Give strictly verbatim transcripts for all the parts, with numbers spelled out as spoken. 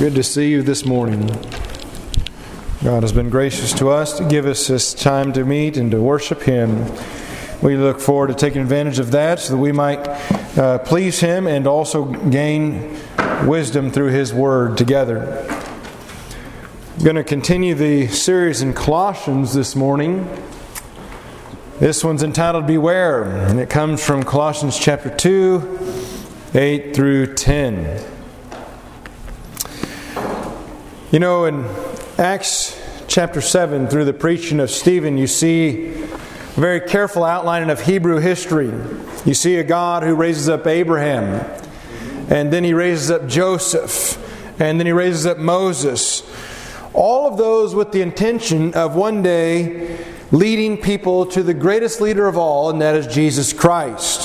Good to see you this morning. God has been gracious to us to give us this time to meet and to worship Him. We look forward to taking advantage of that so that we might uh, please Him and also gain wisdom through His Word together. I'm going to continue the series in Colossians this morning. This one's entitled Beware, and it comes from Colossians chapter two, eight through ten. You know, in Acts chapter seven, through the preaching of Stephen, you see a very careful outlining of Hebrew history. You see a God who raises up Abraham, and then He raises up Joseph, and then He raises up Moses. All of those with the intention of one day leading people to the greatest leader of all, and that is Jesus Christ.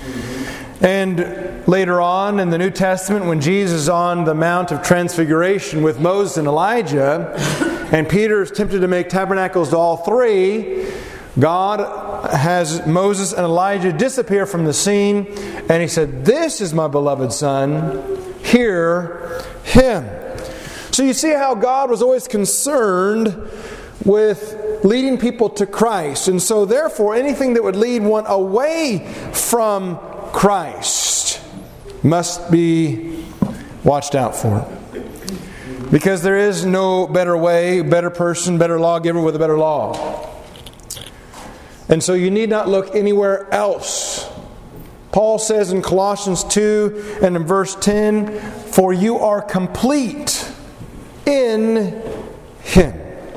And later on in the New Testament, when Jesus is on the Mount of Transfiguration with Moses and Elijah, and Peter is tempted to make tabernacles to all three, God has Moses and Elijah disappear from the scene, and He said, "This is my beloved Son, hear Him." So you see how God was always concerned with leading people to Christ. And so therefore, anything that would lead one away from Christ must be watched out for. Because there is no better way, better person, better lawgiver with a better law. And so you need not look anywhere else. Paul says in Colossians two and in verse ten, "For you are complete in Him."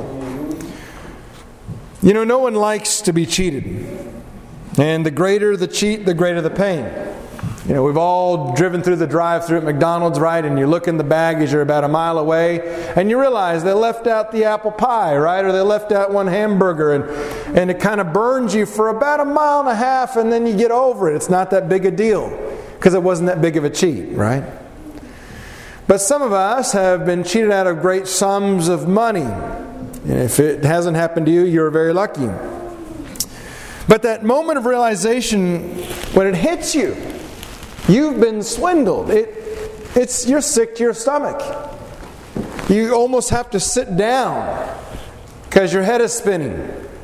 You know, no one likes to be cheated. And the greater the cheat, the greater the pain. You know, we've all driven through the drive-thru at McDonald's, right? And you look in the bag as you're about a mile away, and you realize they left out the apple pie, right? Or they left out one hamburger, and, and it kind of burns you for about a mile and a half, and then you get over it. It's not that big a deal, because it wasn't that big of a cheat, right? But some of us have been cheated out of great sums of money. And if it hasn't happened to you, you're very lucky. But that moment of realization, when it hits you, you've been swindled. It, it's you're sick to your stomach. You almost have to sit down because your head is spinning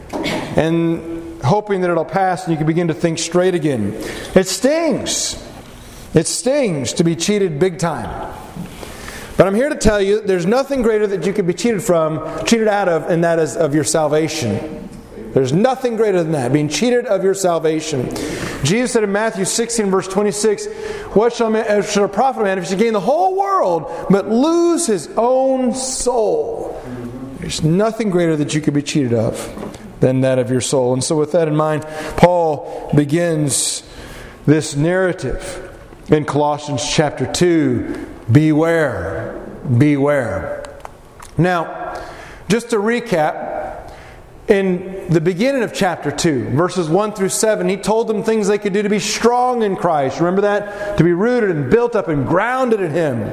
and hoping that it'll pass and you can begin to think straight again. It stings. It stings to be cheated big time. But I'm here to tell you there's nothing greater that you could be cheated from, cheated out of, and that is of your salvation. There's nothing greater than that, being cheated of your salvation. Jesus said in Matthew sixteen, verse twenty-six, "What shall, man, shall a profit a man if he should gain the whole world, but lose his own soul?" There's nothing greater that you could be cheated of than that of your soul. And so with that in mind, Paul begins this narrative in Colossians chapter two. Beware, beware. Now, just to recap, in the beginning of chapter two, verses one through seven, he told them things they could do to be strong in Christ. Remember that? To be rooted and built up and grounded in Him.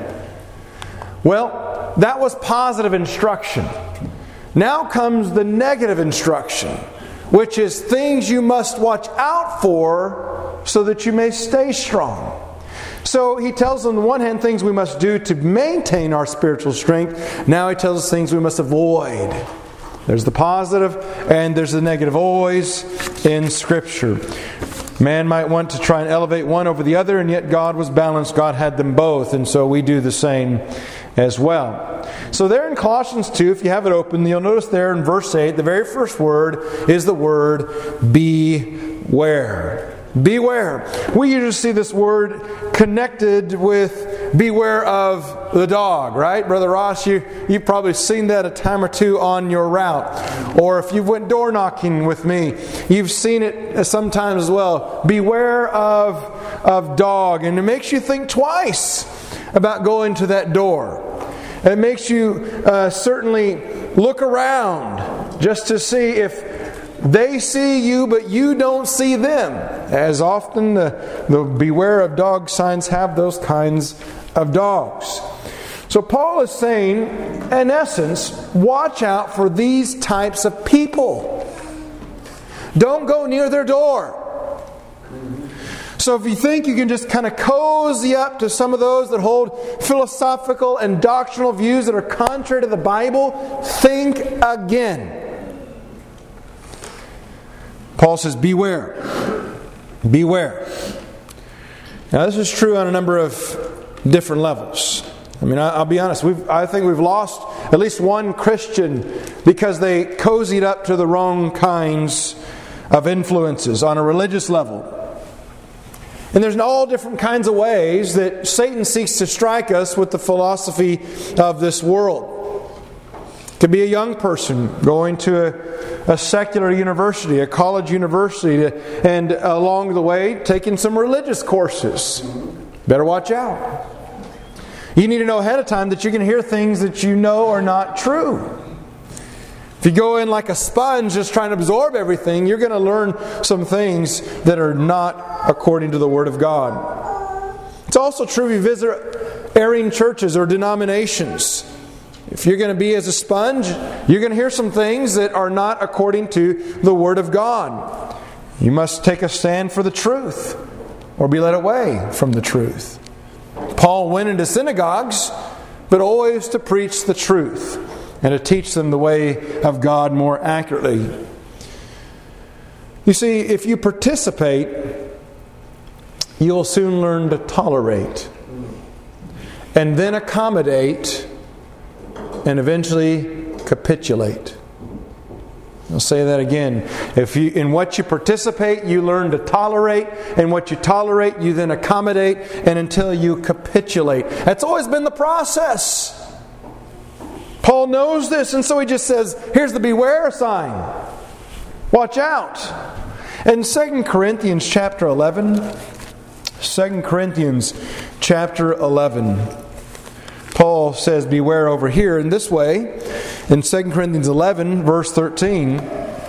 Well, that was positive instruction. Now comes the negative instruction, which is things you must watch out for so that you may stay strong. So he tells them on the one hand things we must do to maintain our spiritual strength. Now he tells us things we must avoid. There's the positive and there's the negative always in Scripture. Man might want to try and elevate one over the other, and yet God was balanced. God had them both, and so we do the same as well. So there in Colossians two, if you have it open, you'll notice there in verse eight, the very first word is the word beware. Beware. We usually see this word connected with beware of the dog, right? Brother Ross, you, you've probably seen that a time or two on your route. Or if you went door knocking with me, you've seen it sometimes as well. Beware of, of dog. And it makes you think twice about going to that door. It makes you uh, certainly look around just to see if they see you, but you don't see them. As often the, the beware of dog signs have those kinds of dogs. So Paul is saying, in essence, watch out for these types of people. Don't go near their door. So if you think you can just kind of cozy up to some of those that hold philosophical and doctrinal views that are contrary to the Bible, think again. Paul says, beware. Beware. Now this is true on a number of different levels. I mean, I'll be honest, we've, I think we've lost at least one Christian because they cozied up to the wrong kinds of influences on a religious level. And there's all different kinds of ways that Satan seeks to strike us with the philosophy of this world. It could be a young person going to a, a secular university, a college university, to, and along the way taking some religious courses. Better watch out. You need to know ahead of time that you can hear things that you know are not true. If you go in like a sponge just trying to absorb everything, you're going to learn some things that are not according to the Word of God. It's also true if you visit erring churches or denominations. If you're going to be as a sponge, you're going to hear some things that are not according to the Word of God. You must take a stand for the truth or be led away from the truth. Paul went into synagogues, but always to preach the truth and to teach them the way of God more accurately. You see, if you participate, you'll soon learn to tolerate, and then accommodate, and eventually capitulate. I'll say that again. If you, in what you participate, you learn to tolerate. In what you tolerate, you then accommodate, and until you capitulate. That's always been the process. Paul knows this, and so he just says, here's the beware sign. Watch out. In Second Corinthians chapter eleven, Second Corinthians chapter eleven, Paul says beware over here in this way. In Second Corinthians eleven, verse thirteen,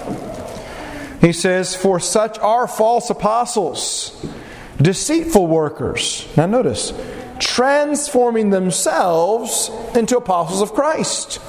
he says, for such are false apostles, deceitful workers. Now notice, transforming themselves into apostles of Christ.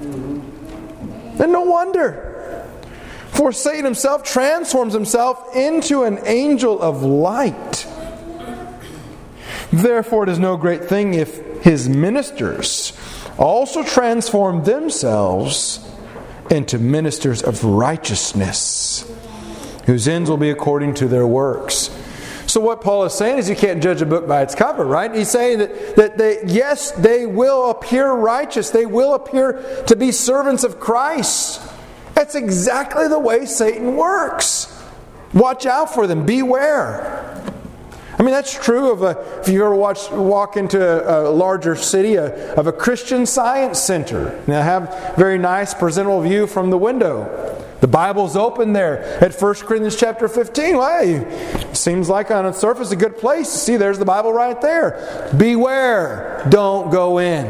And no wonder. For Satan himself transforms himself into an angel of light. Therefore it is no great thing if his ministers also transform themselves into ministers of righteousness, whose ends will be according to their works. So what Paul is saying is you can't judge a book by its cover, right? He's saying that, that they, yes, they will appear righteous. They will appear to be servants of Christ. That's exactly the way Satan works. Watch out for them. Beware. I mean, that's true of a, if you ever watch, walk into a, a larger city, a, of a Christian Science center. Now, I have a very nice, presentable view from the window. The Bible's open there at First Corinthians chapter fifteen. Well, hey, seems like on its surface a good place. See, there's the Bible right there. Beware, don't go in.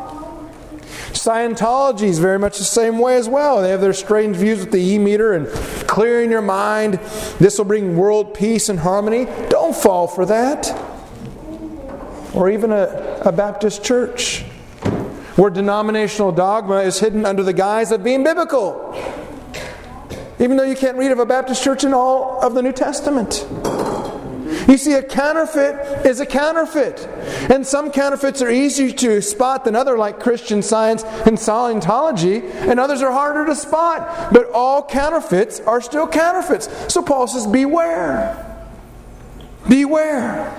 Scientology is very much the same way as well. They have their strange views with the E-meter and clearing your mind. This will bring world peace and harmony. Don't fall for that. Or even a, a Baptist church where denominational dogma is hidden under the guise of being biblical. Even though you can't read of a Baptist church in all of the New Testament. You see, a counterfeit is a counterfeit. And some counterfeits are easier to spot than others, like Christian Science and Scientology. And others are harder to spot. But all counterfeits are still counterfeits. So Paul says, beware. Beware.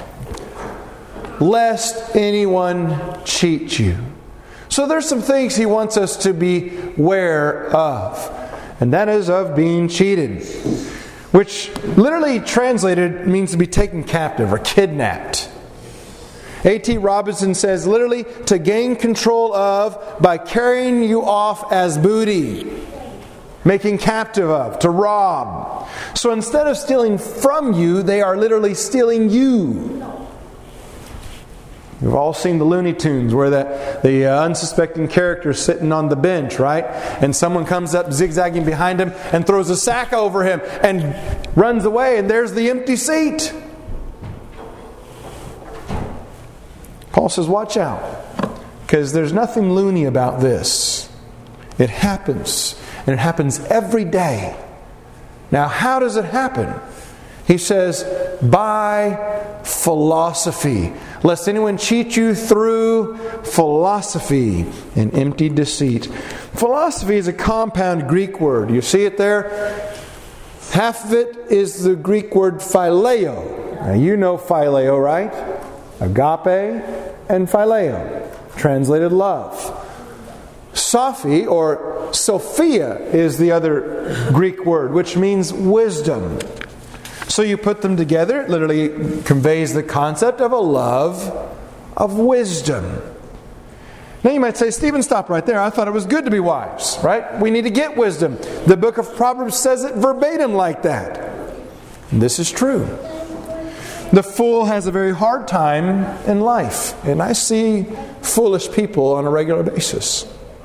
Lest anyone cheat you. So there's some things he wants us to be aware of. And that is of being cheated. Which literally translated means to be taken captive or kidnapped. A T Robinson says literally to gain control of by carrying you off as booty. Making captive of, to rob. So instead of stealing from you, they are literally stealing you. We've all seen the Looney Tunes where the, the uh, unsuspecting character is sitting on the bench, right? And someone comes up zigzagging behind him and throws a sack over him and runs away, and there's the empty seat. Paul says, watch out, because there's nothing loony about this. It happens, and it happens every day. Now, how does it happen? He says, by philosophy, lest anyone cheat you through philosophy and empty deceit. Philosophy is a compound Greek word. You see it there? Half of it is the Greek word phileo. Now you know phileo, right? Agape and phileo, translated love. Sophi or Sophia is the other Greek word, which means wisdom. So you put them together, it literally conveys the concept of a love of wisdom. Now you might say, Stephen, stop right there. I thought it was good to be wise, right? We need to get wisdom. The book of Proverbs says it verbatim like that. And this is true. The fool has a very hard time in life. And I see foolish people on a regular basis.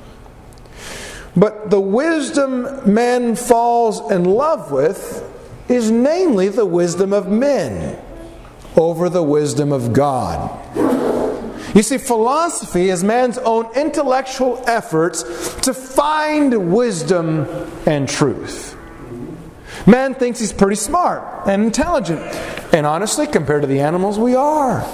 But the wisdom man falls in love with is namely the wisdom of men over the wisdom of God. You see, philosophy is man's own intellectual efforts to find wisdom and truth. Man thinks he's pretty smart and intelligent. And honestly, compared to the animals, we are.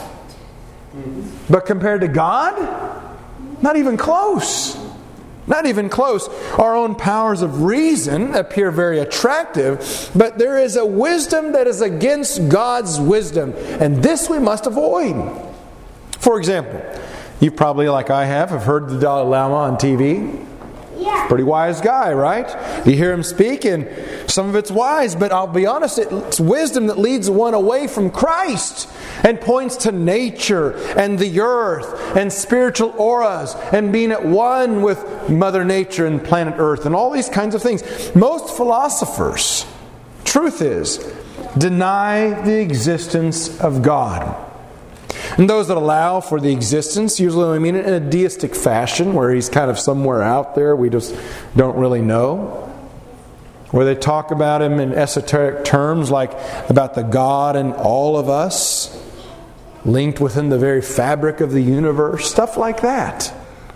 But compared to God, not even close. Not even close. Our own powers of reason appear very attractive, but there is a wisdom that is against God's wisdom, and this we must avoid. For example, you probably, like I have, have heard the Dalai Lama on T V. Yeah. Pretty wise guy, right? You hear him speak, and some of it's wise, but I'll be honest, it's wisdom that leads one away from Christ and points to nature and the earth and spiritual auras and being at one with Mother Nature and planet Earth and all these kinds of things. Most philosophers, truth is, deny the existence of God. And those that allow for the existence usually only mean it in a deistic fashion, where He's kind of somewhere out there we just don't really know. Where they talk about Him in esoteric terms, like about the God in all of us, linked within the very fabric of the universe, stuff like that.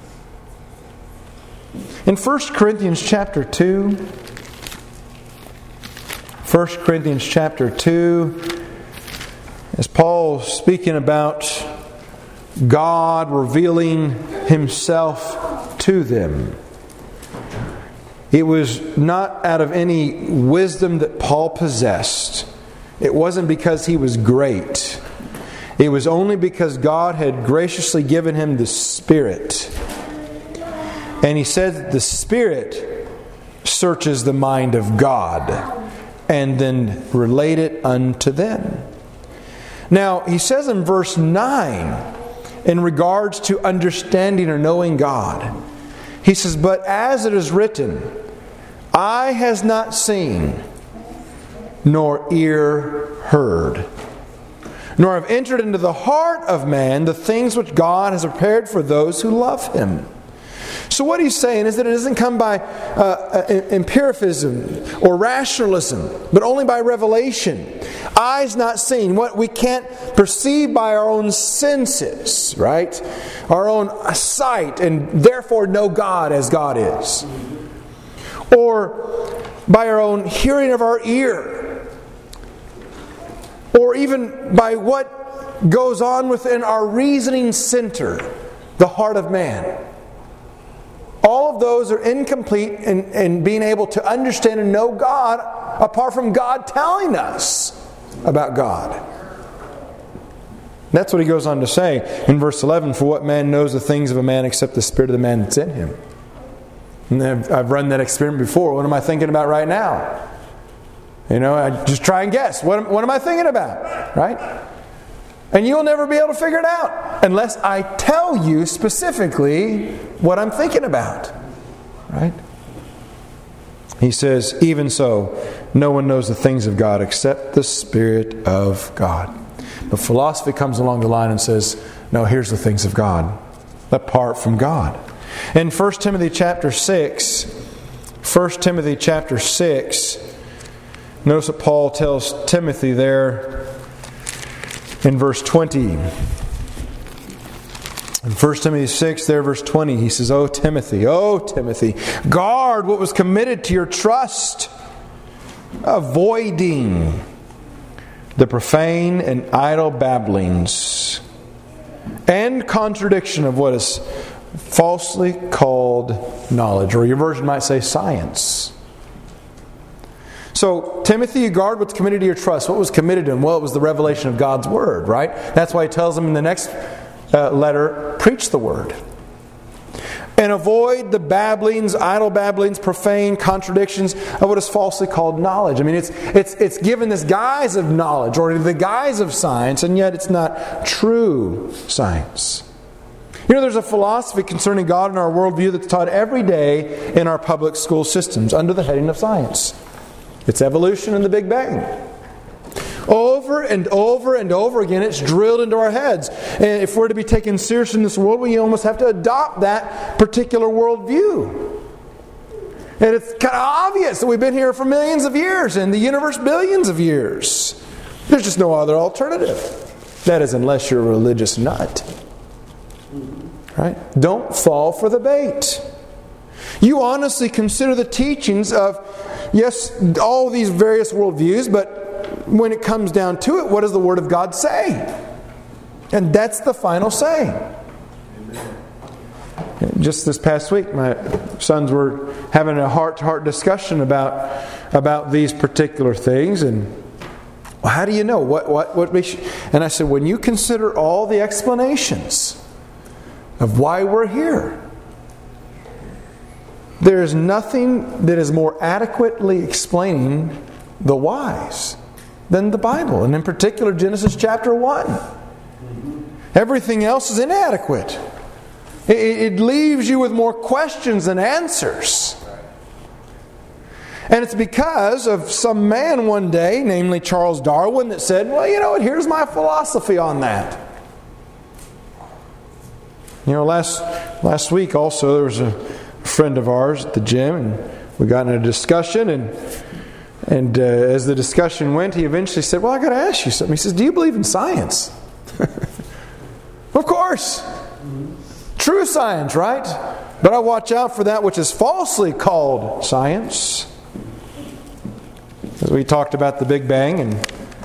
In First Corinthians chapter two, First Corinthians chapter two, as Paul's speaking about God revealing Himself to them, it was not out of any wisdom that Paul possessed. It wasn't because he was great. It was only because God had graciously given him the Spirit. And he said that the Spirit searches the mind of God and then relate it unto them. Now, he says in verse nine, in regards to understanding or knowing God, he says, "But as it is written, eye has not seen, nor ear heard, nor have entered into the heart of man the things which God has prepared for those who love Him." So what he's saying is that it doesn't come by uh, empiricism or rationalism, but only by revelation. Eyes not seen, what we can't perceive by our own senses, right? Our own sight, and therefore know God as God is. Or by our own hearing of our ear. Or even by what goes on within our reasoning center, the heart of man. All of those are incomplete in, in being able to understand and know God apart from God telling us about God. That's what he goes on to say in verse eleven, "For what man knows the things of a man except the spirit of the man that's in him?" And I've, I've run that experiment before. What am I thinking about right now? You know, I just try and guess. What am, what am I thinking about? Right? And you'll never be able to figure it out unless I tell you specifically what I'm thinking about. Right? He says, "Even so, no one knows the things of God except the Spirit of God." But philosophy comes along the line and says, no, here's the things of God, apart from God. In First Timothy chapter six, First Timothy chapter six, notice what Paul tells Timothy there in verse twenty. In First Timothy six, there, verse twenty, he says, "O Timothy, O Timothy, guard what was committed to your trust, avoiding the profane and idle babblings and contradiction of what is falsely called knowledge, or your version might say science. So, Timothy, you guard what's committed to your trust. What was committed to him? Well, it was the revelation of God's Word, right? That's why he tells him in the next uh, letter, preach the Word. And avoid the babblings, idle babblings, profane contradictions of what is falsely called knowledge. I mean, it's it's it's given this guise of knowledge or the guise of science, and yet it's not true science. You know, there's a philosophy concerning God in our worldview that's taught every day in our public school systems under the heading of science. It's evolution and the Big Bang. Over and over and over again, it's drilled into our heads. And if we're to be taken seriously in this world, we almost have to adopt that particular worldview. And it's kind of obvious that we've been here for millions of years and the universe billions of years. There's just no other alternative. That is, unless you're a religious nut. Right? Don't fall for the bait. You honestly consider the teachings of, yes, all these various worldviews, but when it comes down to it, what does the Word of God say? And that's the final say. Amen. Just this past week, my sons were having a heart-to-heart discussion about about these particular things, and well, how do you know what what what we should? And I said, when you consider all the explanations of why we're here, there is nothing that is more adequately explaining the whys than the Bible, and in particular Genesis chapter one. Everything else is inadequate. It, it leaves you with more questions than answers. And it's because of some man one day, namely Charles Darwin, that said, well, you know what, here's my philosophy on that. You know, last last week also there was a friend of ours at the gym, and we got in a discussion, and and uh, as the discussion went, he eventually said, well, I got to ask you something. He says, do you believe in science? Of course. True science, right? But I watch out for that which is falsely called science. As we talked about the Big Bang, and,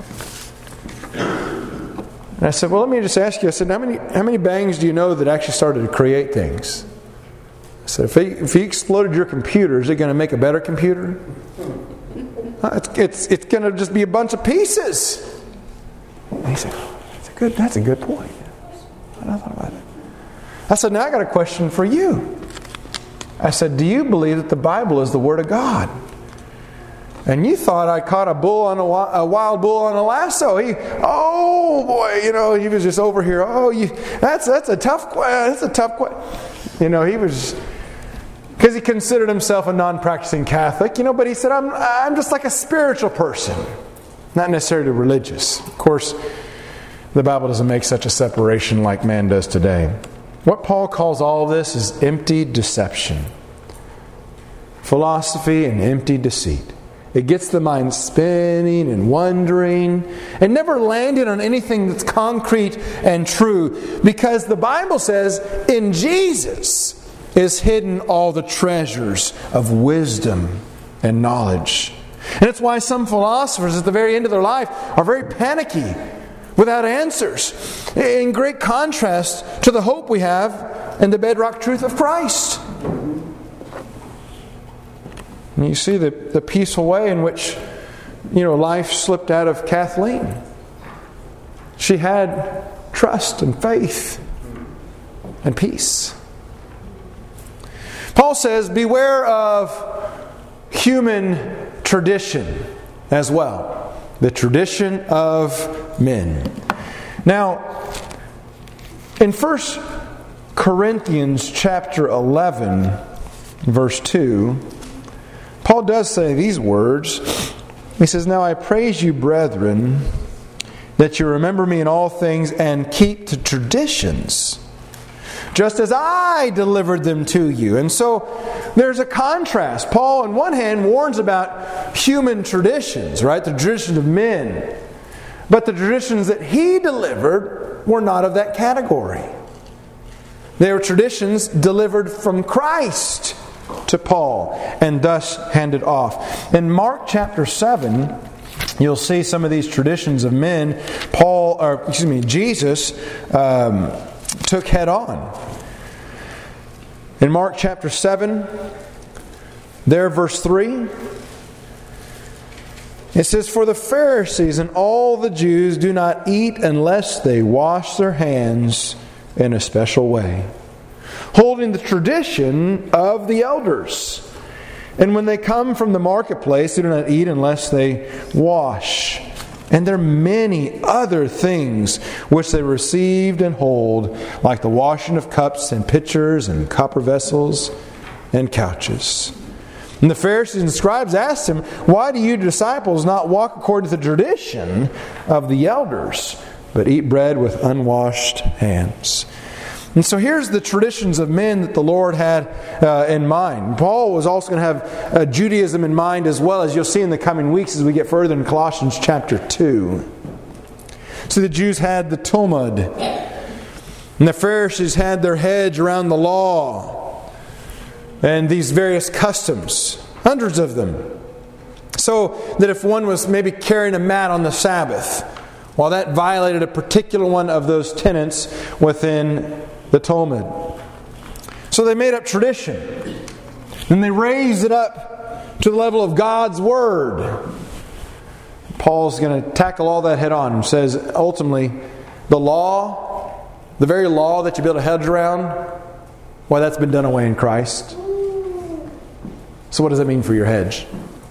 and I said, well, let me just ask you, I said, how many how many bangs do you know that actually started to create things? I said, if he, if he exploded your computer, is it going to make a better computer? It's, it's, it's going to just be a bunch of pieces. And he said, that's a good, that's a good point. I thought about it. I said, now I got a question for you. I said, do you believe that the Bible is the Word of God? And you thought I caught a bull on a, a wild bull on a lasso. He, oh boy, you know, he was just over here. Oh, you, that's that's a tough that's a tough question. You know, he was, because he considered himself a non-practicing Catholic. You know, but he said, I'm I'm just like a spiritual person, not necessarily religious. Of course, the Bible doesn't make such a separation like man does today. What Paul calls all of this is empty deception, philosophy, and empty deceit. It gets the mind spinning and wondering and never landing on anything that's concrete and true, because the Bible says in Jesus is hidden all the treasures of wisdom and knowledge. And it's why some philosophers at the very end of their life are very panicky, without answers, in great contrast to the hope we have in the bedrock truth of Christ. And you see the, the peaceful way in which, you know, life slipped out of Kathleen. She had trust and faith and peace. Paul says, beware of human tradition as well. The tradition of men. Now, in First Corinthians chapter eleven, verse two, Paul does say these words. He says, now I praise you, brethren, that you remember me in all things and keep the traditions, just as I delivered them to you. And so there's a contrast. Paul, on one hand, warns about human traditions, right? The traditions of men. But the traditions that he delivered were not of that category. They were traditions delivered from Christ to Paul, and thus handed off. In Mark chapter seven, you'll see some of these traditions of men, Paul, or excuse me, Jesus um, took head on. In Mark chapter seven, there verse three, it says, "For the Pharisees and all the Jews do not eat unless they wash their hands in a special way, holding the tradition of the elders. And when they come from the marketplace, they do not eat unless they wash. And there are many other things which they received and hold, like the washing of cups and pitchers and copper vessels and couches." And the Pharisees and scribes asked him, "Why do you disciples not walk according to the tradition of the elders, but eat bread with unwashed hands?" And so here's the traditions of men that the Lord had uh, in mind. Paul was also going to have uh, Judaism in mind as well, as you'll see in the coming weeks as we get further in Colossians chapter two. So the Jews had the Talmud, and the Pharisees had their heads around the law, and these various customs, hundreds of them. So that if one was maybe carrying a mat on the Sabbath, well, that violated a particular one of those tenets within the Talmud. So they made up tradition. And they raised it up to the level of God's Word. Paul's going to tackle all that head on and says, ultimately, the law, the very law that you build a hedge around, well, that's been done away in Christ. So what does that mean for your hedge?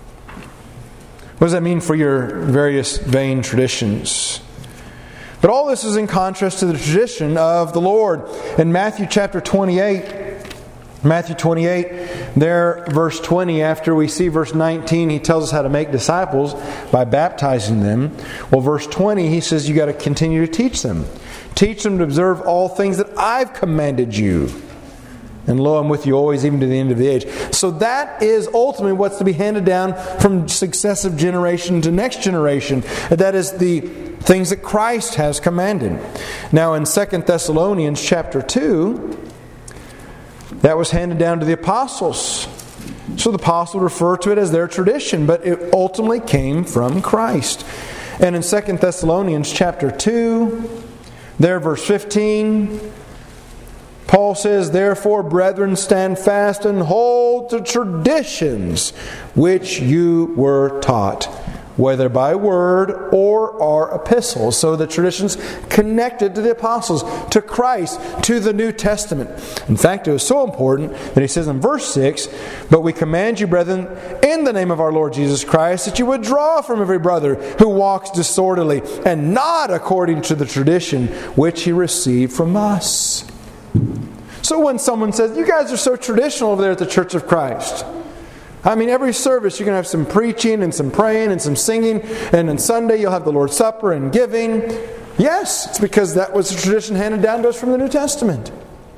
What does that mean for your various vain traditions? But all this is in contrast to the tradition of the Lord. In Matthew chapter twenty-eight, Matthew twenty-eight, there, verse twenty, after we see verse nineteen, he tells us how to make disciples by baptizing them. Well, verse twenty, he says you got to continue to teach them. Teach them to observe all things that I've commanded you. And lo, I'm with you always, even to the end of the age. So that is ultimately what's to be handed down from successive generation to next generation. That is the things that Christ has commanded. Now in Second Thessalonians chapter two, that was handed down to the apostles. So the apostles refer to it as their tradition, but it ultimately came from Christ. And in Second Thessalonians chapter two, there verse fifteen, Paul says, "Therefore, brethren, stand fast and hold to traditions which you were taught, whether by word or our epistles." So the traditions connected to the apostles, to Christ, to the New Testament. In fact, it was so important that he says in verse six, "But we command you, brethren, in the name of our Lord Jesus Christ, that you withdraw from every brother who walks disorderly, and not according to the tradition which he received from us." So when someone says, "You guys are so traditional over there at the Church of Christ," I mean, every service you're going to have some preaching and some praying and some singing, and on Sunday you'll have the Lord's Supper and giving. Yes, it's because that was the tradition handed down to us from the New Testament.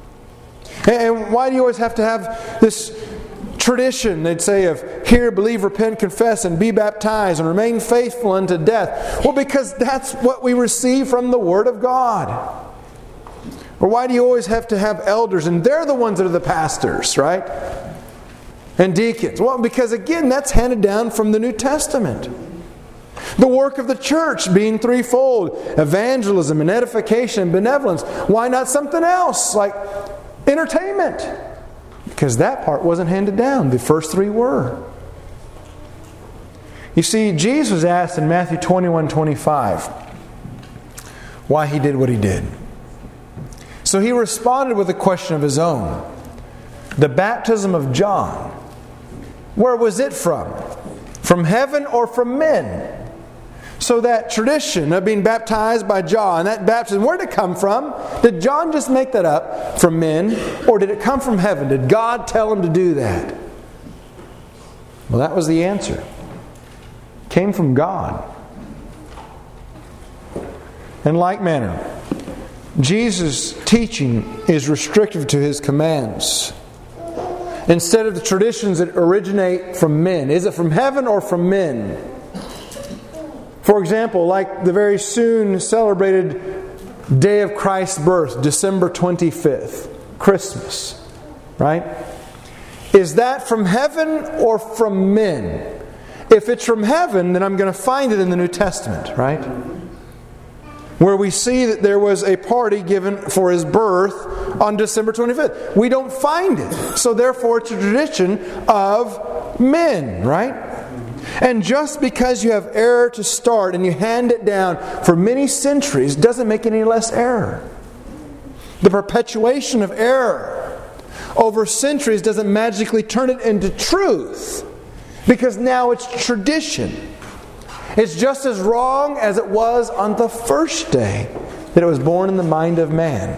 And why do you always have to have this tradition, they'd say, of hear, believe, repent, confess, and be baptized, and remain faithful unto death? Well, because that's what we receive from the Word of God. Or why do you always have to have elders, and they're the ones that are the pastors, right? And deacons. Well, because again, that's handed down from the New Testament. The work of the church being threefold: evangelism and edification and benevolence. Why not something else like entertainment? Because that part wasn't handed down. The first three were. You see, Jesus was asked in Matthew twenty-one twenty-five why he did what he did. So he responded with a question of his own. The baptism of John, where was it from? From heaven or from men? So that tradition of being baptized by John, that baptism, where did it come from? Did John just make that up from men? Or did it come from heaven? Did God tell him to do that? Well, that was the answer. It came from God. In like manner, Jesus' teaching is restrictive to His commands. Instead of the traditions that originate from men. Is it from heaven or from men? For example, like the very soon celebrated day of Christ's birth, December twenty-fifth, Christmas, right? Is that from heaven or from men? if it's from heaven, then I'm going to find it in the New Testament, right? Where we see that there was a party given for His birth on December twenty-fifth. We don't find it. So therefore it's a tradition of men, right? And just because you have error to start and you hand it down for many centuries doesn't make it any less error. The perpetuation of error over centuries doesn't magically turn it into truth, because now it's tradition. It's just as wrong as it was on the first day that it was born in the mind of man.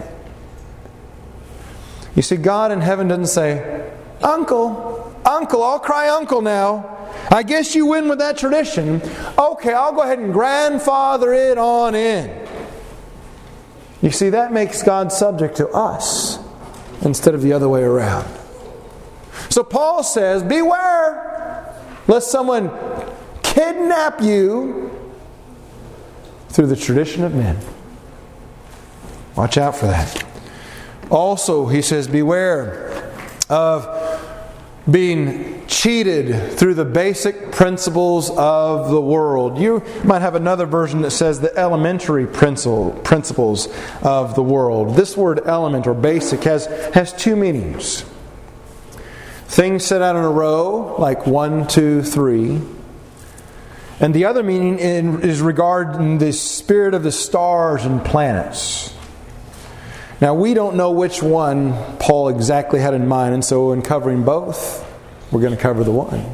You see, God in heaven doesn't say, Uncle, Uncle, I'll cry uncle now. I guess you win with that tradition. Okay, I'll go ahead and grandfather it on in. You see, that makes God subject to us instead of the other way around. So Paul says, beware lest someone kidnap you through the tradition of men. Watch out for that. Also, he says, beware of being cheated through the basic principles of the world. You might have another version that says the elementary principle, principles of the world. This word element or basic has, has two meanings. Things set out in a row, like one, two, three. And the other meaning is regarding the spirit of the stars and planets. Now, we don't know which one Paul exactly had in mind, and so in covering both, we're going to cover the one.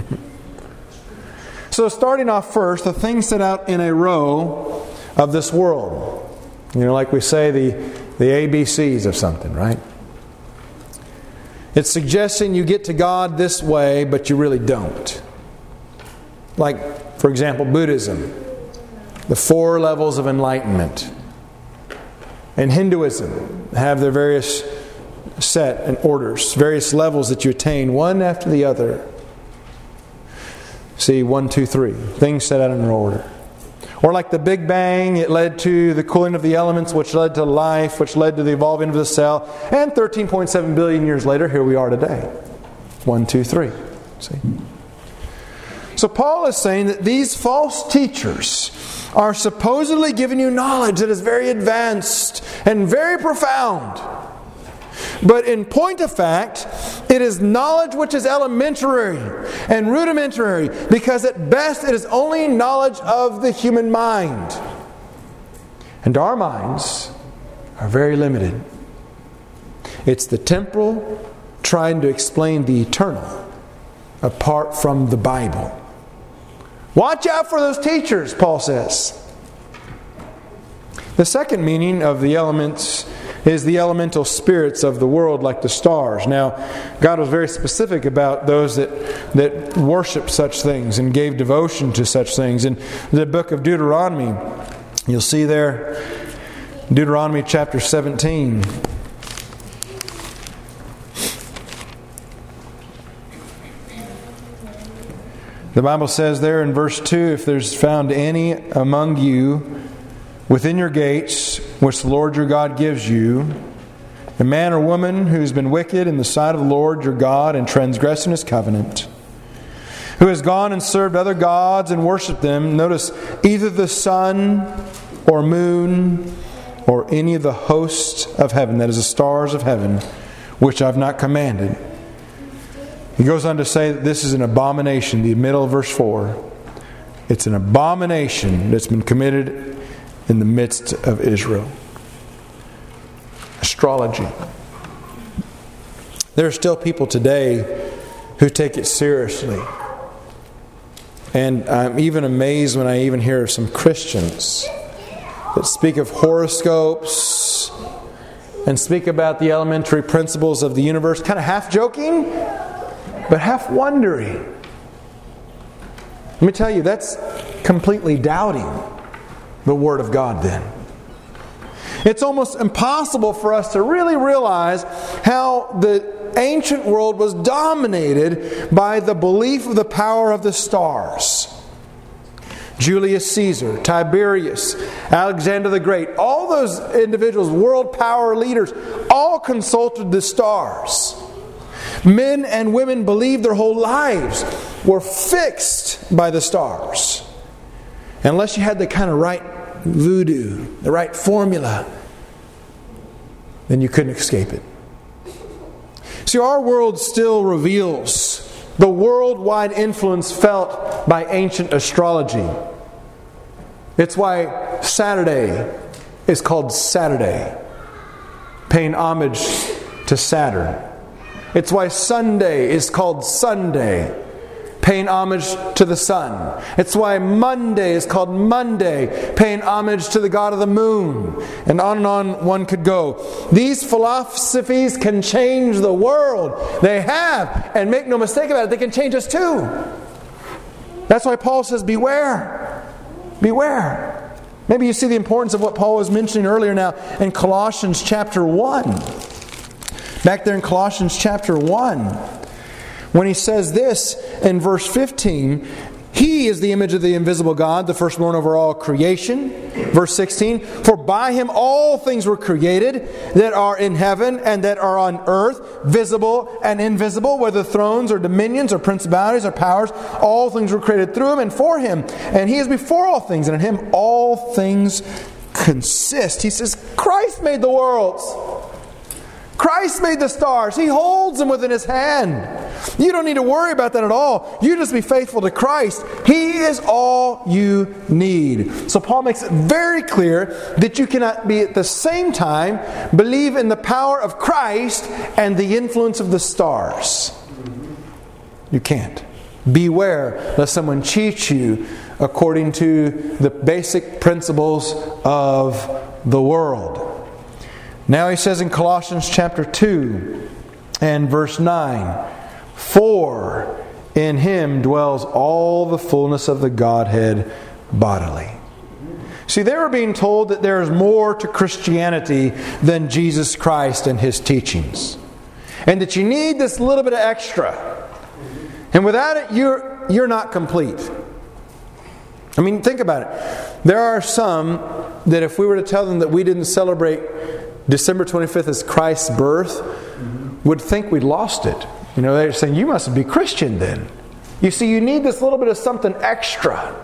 So starting off first, the things set out in a row of this world. You know, like we say, the, the A B Cs of something, right? It's suggesting you get to God this way, but you really don't. Like, for example, Buddhism, the four levels of enlightenment. And Hinduism have their various set and orders, various levels that you attain, one after the other. See, one, two, three. Things set out in order. Or like the Big Bang, it led to the cooling of the elements, which led to life, which led to the evolving of the cell. And thirteen point seven billion years later, here we are today. One, two, three. See? So Paul is saying that these false teachers are supposedly giving you knowledge that is very advanced and very profound. But in point of fact, it is knowledge which is elementary and rudimentary, because at best it is only knowledge of the human mind. And our minds are very limited. It's the temporal trying to explain the eternal apart from the Bible. Watch out for those teachers, Paul says. The second meaning of the elements is the elemental spirits of the world, like the stars. Now, God was very specific about those that, that worship such things and gave devotion to such things. In the book of Deuteronomy, you'll see there, Deuteronomy chapter seventeen. The Bible says there in verse two, if there's found any among you within your gates, which the Lord your God gives you, a man or woman who's been wicked in the sight of the Lord your God and transgressing His covenant, who has gone and served other gods and worshipped them, notice, either the sun or moon or any of the hosts of heaven, that is the stars of heaven, which I've not commanded. He goes on to say that this is an abomination, the middle of verse four. It's an abomination that's been committed in the midst of Israel. Astrology. There are still people today who take it seriously. And I'm even amazed when I even hear of some Christians that speak of horoscopes and speak about the elementary principles of the universe, kind of half joking, but half wondering. Let me tell you, that's completely doubting the Word of God then. It's almost impossible for us to really realize how the ancient world was dominated by the belief of the power of the stars. Julius Caesar, Tiberius, Alexander the Great, all those individuals, world power leaders, all consulted the stars. Men and women believed their whole lives were fixed by the stars. Unless you had the kind of right voodoo, the right formula, then you couldn't escape it. See, our world still reveals the worldwide influence felt by ancient astrology. It's why Saturday is called Saturday, paying homage to Saturn. It's why Sunday is called Sunday, paying homage to the sun. It's why Monday is called Monday, paying homage to the god of the moon. And on and on one could go. These philosophies can change the world. They have. And make no mistake about it, they can change us too. That's why Paul says, beware. Beware. Maybe you see the importance of what Paul was mentioning earlier now in Colossians chapter one. Back there in Colossians chapter one, when he says this in verse fifteen, He is the image of the invisible God, the firstborn over all creation. Verse sixteen, for by Him all things were created that are in heaven and that are on earth, visible and invisible, whether thrones or dominions or principalities or powers. All things were created through Him and for Him. And He is before all things, and in Him all things consist. He says, Christ made the worlds. Christ made the stars. He holds them within His hand. You don't need to worry about that at all. You just be faithful to Christ. He is all you need. So Paul makes it very clear that you cannot be at the same time believe in the power of Christ and the influence of the stars. You can't. Beware lest someone cheats you according to the basic principles of the world. Now he says in Colossians chapter two and verse nine, for in Him dwells all the fullness of the Godhead bodily. See, they were being told that there is more to Christianity than Jesus Christ and His teachings. And that you need this little bit of extra. And without it, you're, you're not complete. I mean, think about it. There are some that if we were to tell them that we didn't celebrate December twenty-fifth as Christ's birth, would think we'd lost it. You know, they're saying, you must be Christian then. You see, you need this little bit of something extra.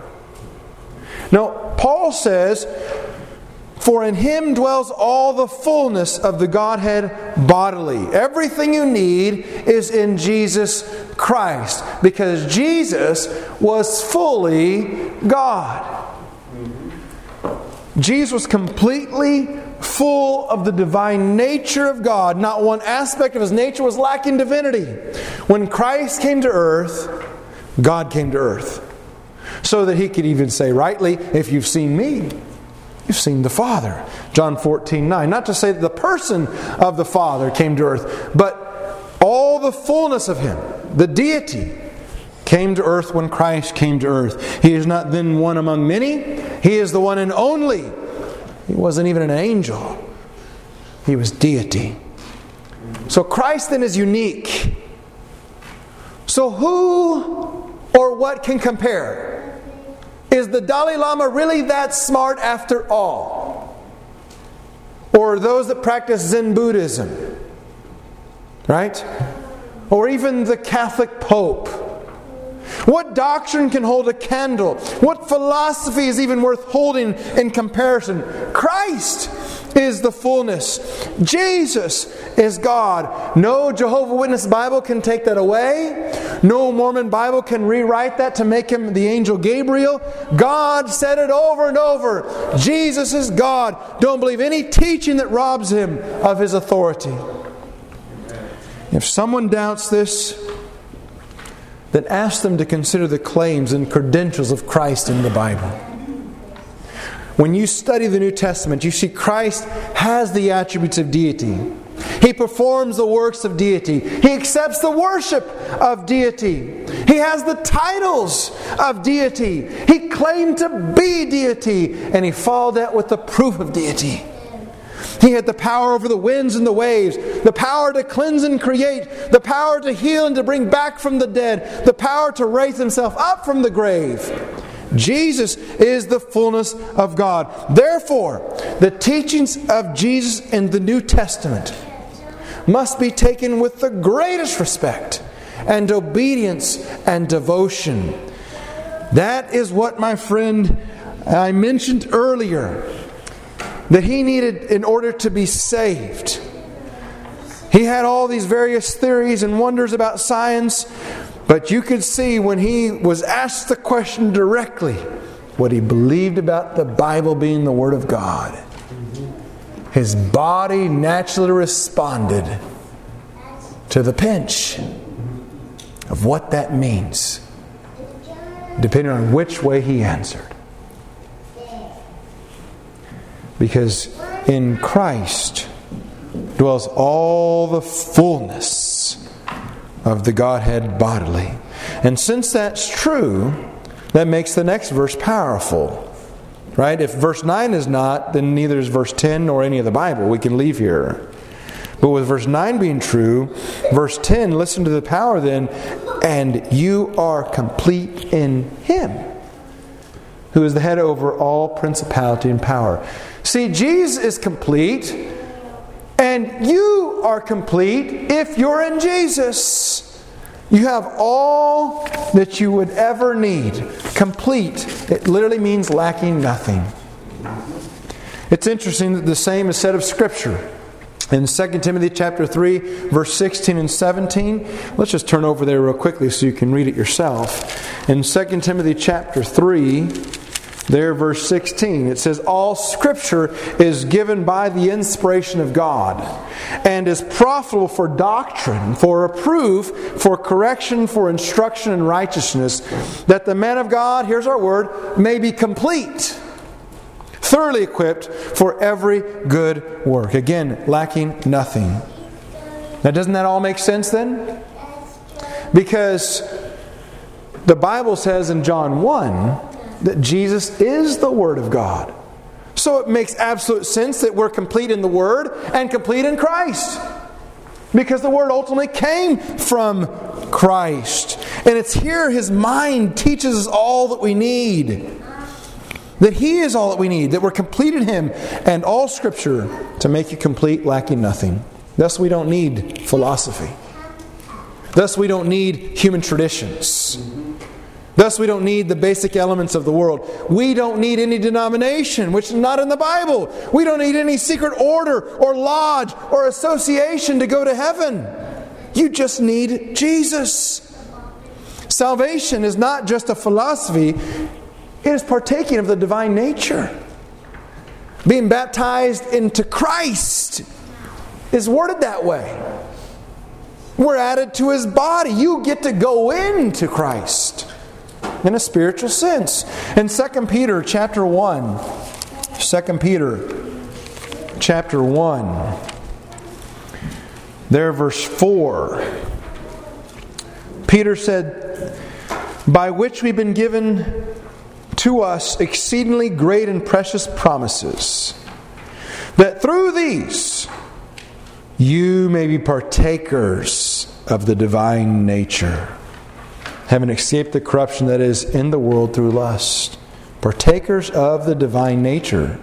No, Paul says, for in Him dwells all the fullness of the Godhead bodily. Everything you need is in Jesus Christ. Because Jesus was fully God. Jesus was completely full of the divine nature of God. Not one aspect of His nature was lacking divinity. When Christ came to earth, God came to earth. So that He could even say rightly, if you've seen me, you've seen the Father. John fourteen nine. Not to say that the person of the Father came to earth, but all the fullness of Him, the deity, came to earth when Christ came to earth. He is not then one among many. He is the one and only. He wasn't even an angel. He was deity. So Christ then is unique. So who or what can compare? Is the Dalai Lama really that smart after all? Or those that practice Zen Buddhism? Right? Or even the Catholic Pope? What doctrine can hold a candle? What philosophy is even worth holding in comparison? Christ is the fullness. Jesus is God. No Jehovah's Witness Bible can take that away. No Mormon Bible can rewrite that to make Him the angel Gabriel. God said it over and over. Jesus is God. Don't believe any teaching that robs Him of His authority. If someone doubts this, then ask them to consider the claims and credentials of Christ in the Bible. When you study the New Testament, you see Christ has the attributes of deity. He performs the works of deity. He accepts the worship of deity. He has the titles of deity. He claimed to be deity, and He followed that with the proof of deity. He had the power over the winds and the waves, the power to cleanse and create, the power to heal and to bring back from the dead, the power to raise Himself up from the grave. Jesus is the fullness of God. Therefore, the teachings of Jesus in the New Testament must be taken with the greatest respect and obedience and devotion. That is what my friend I mentioned earlier, that he needed in order to be saved. He had all these various theories and wonders about science, but you could see when he was asked the question directly, what he believed about the Bible being the Word of God. His body naturally responded to the pinch of what that means, depending on which way he answered. Because in Christ dwells all the fullness of the Godhead bodily. And since that's true, that makes the next verse powerful. Right? If verse nine is not, then neither is verse ten nor any of the Bible. We can leave here. But with verse nine being true, verse ten, listen to the power then, and you are complete in Him, who is the head over all principality and power. See, Jesus is complete, and you are complete if you're in Jesus. You have all that you would ever need. Complete. It literally means lacking nothing. It's interesting that the same is said of Scripture. In Second Timothy chapter three, verse sixteen and seventeen. Let's just turn over there real quickly so you can read it yourself. In Second Timothy chapter three, there, verse sixteen, it says, all Scripture is given by the inspiration of God and is profitable for doctrine, for reproof, for correction, for instruction in righteousness, that the man of God, here's our word, may be complete, thoroughly equipped for every good work. Again, lacking nothing. Now, doesn't that all make sense then? Because the Bible says in John one, that Jesus is the Word of God. So it makes absolute sense that we're complete in the Word and complete in Christ. Because the Word ultimately came from Christ. And it's here His mind teaches us all that we need. That He is all that we need. That we're complete in Him. And all Scripture to make you complete, lacking nothing. Thus we don't need philosophy. Thus we don't need human traditions. Thus we don't need the basic elements of the world. We don't need any denomination, which is not in the Bible. We don't need any secret order or lodge or association to go to heaven. You just need Jesus. Salvation is not just a philosophy. It is partaking of the divine nature. Being baptized into Christ is worded that way. We're added to His body. You get to go into Christ in a spiritual sense. In Second Peter chapter one, Second Peter chapter one, there verse four, Peter said, by which we've been given to us exceedingly great and precious promises, that through these you may be partakers of the divine nature, having escaped the corruption that is in the world through lust. Partakers of the divine nature.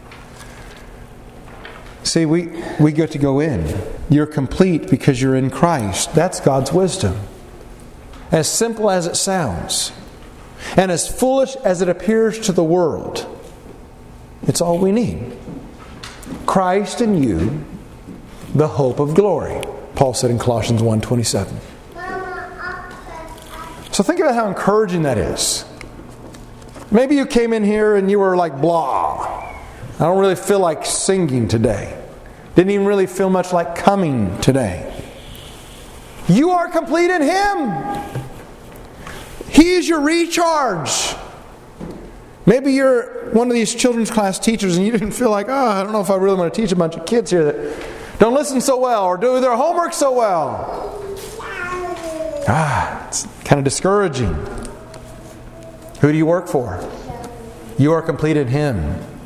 See, we, we get to go in. You're complete because you're in Christ. That's God's wisdom. As simple as it sounds, and as foolish as it appears to the world, it's all we need. Christ in you, the hope of glory. Paul said in Colossians one twenty-seven. So think about how encouraging that is. Maybe you came in here and you were like, blah. I don't really feel like singing today. Didn't even really feel much like coming today. You are complete in Him. He is your recharge. Maybe you're one of these children's class teachers and you didn't feel like, oh, I don't know if I really want to teach a bunch of kids here that don't listen so well or do their homework so well. Ah, it's kind of discouraging. Who do you work for? You are complete in Him.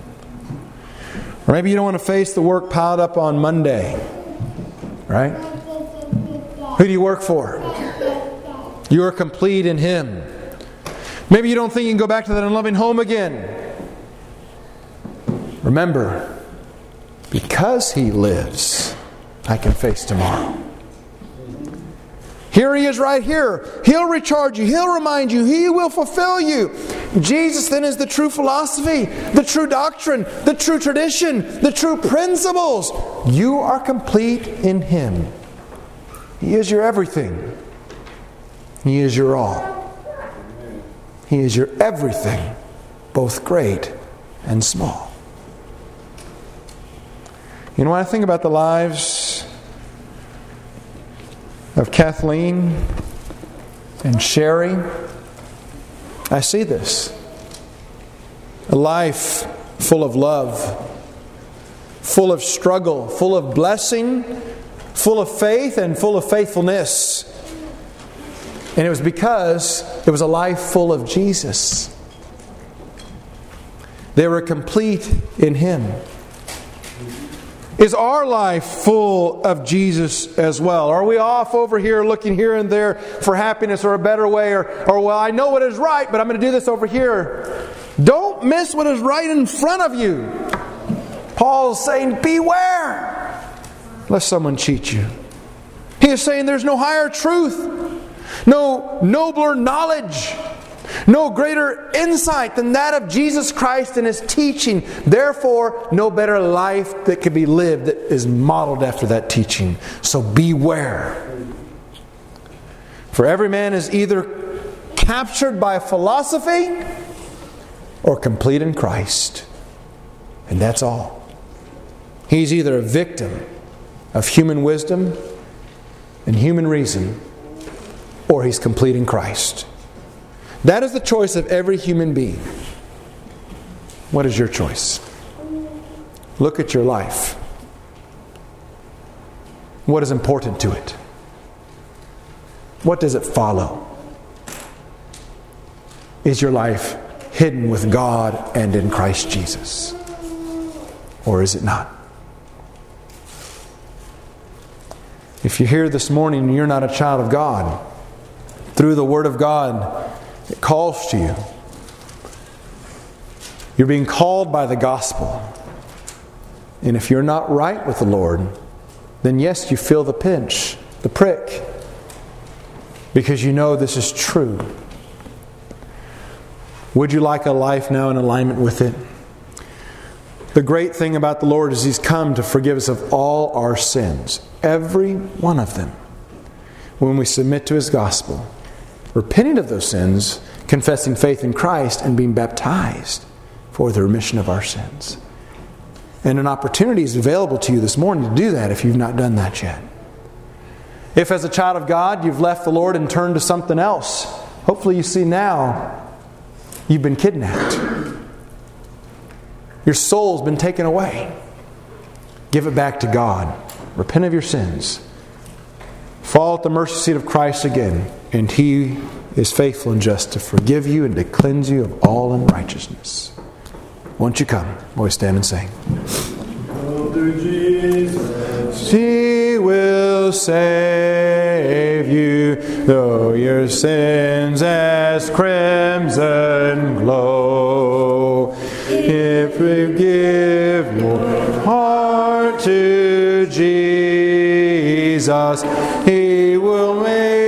Or maybe you don't want to face the work piled up on Monday. Right? Who do you work for? You are complete in Him. Maybe you don't think you can go back to that unloving home again. Remember, because He lives, I can face tomorrow. Here He is right here. He'll recharge you. He'll remind you. He will fulfill you. Jesus then is the true philosophy, the true doctrine, the true tradition, the true principles. You are complete in Him. He is your everything. He is your all. He is your everything, both great and small. You know, when I think about the lives of Kathleen and Sherry, I see this. A life full of love, full of struggle, full of blessing, full of faith and full of faithfulness. And it was because it was a life full of Jesus. They were complete in Him. Is our life full of Jesus as well? Are we off over here looking here and there for happiness or a better way? Or, or well, I know what is right, but I'm going to do this over here. Don't miss what is right in front of you. Paul's saying, beware lest someone cheat you. He is saying there's no higher truth, no nobler knowledge, no greater insight than that of Jesus Christ and His teaching. Therefore, no better life that could be lived that is modeled after that teaching. So beware. For every man is either captured by philosophy or complete in Christ. And that's all. He's either a victim of human wisdom and human reason, or he's complete in Christ. That is the choice of every human being. What is your choice? Look at your life. What is important to it? What does it follow? Is your life hidden with God and in Christ Jesus? Or is it not? If you're here this morning and you're not a child of God, through the Word of God, it calls to you. You're being called by the gospel. And if you're not right with the Lord, then yes, you feel the pinch, the prick, because you know this is true. Would you like a life now in alignment with it? The great thing about the Lord is He's come to forgive us of all our sins. Every one of them. When we submit to His gospel, repenting of those sins, confessing faith in Christ, and being baptized for the remission of our sins. And an opportunity is available to you this morning to do that if you've not done that yet. If as a child of God you've left the Lord and turned to something else, hopefully you see now you've been kidnapped. Your soul's been taken away. Give it back to God. Repent of your sins. Fall at the mercy seat of Christ again, and He is faithful and just to forgive you and to cleanse you of all unrighteousness. Won't you come? Boy, stand and sing. Oh, through Jesus, He will save you, though your sins as crimson glow. If we give your heart to Jesus, He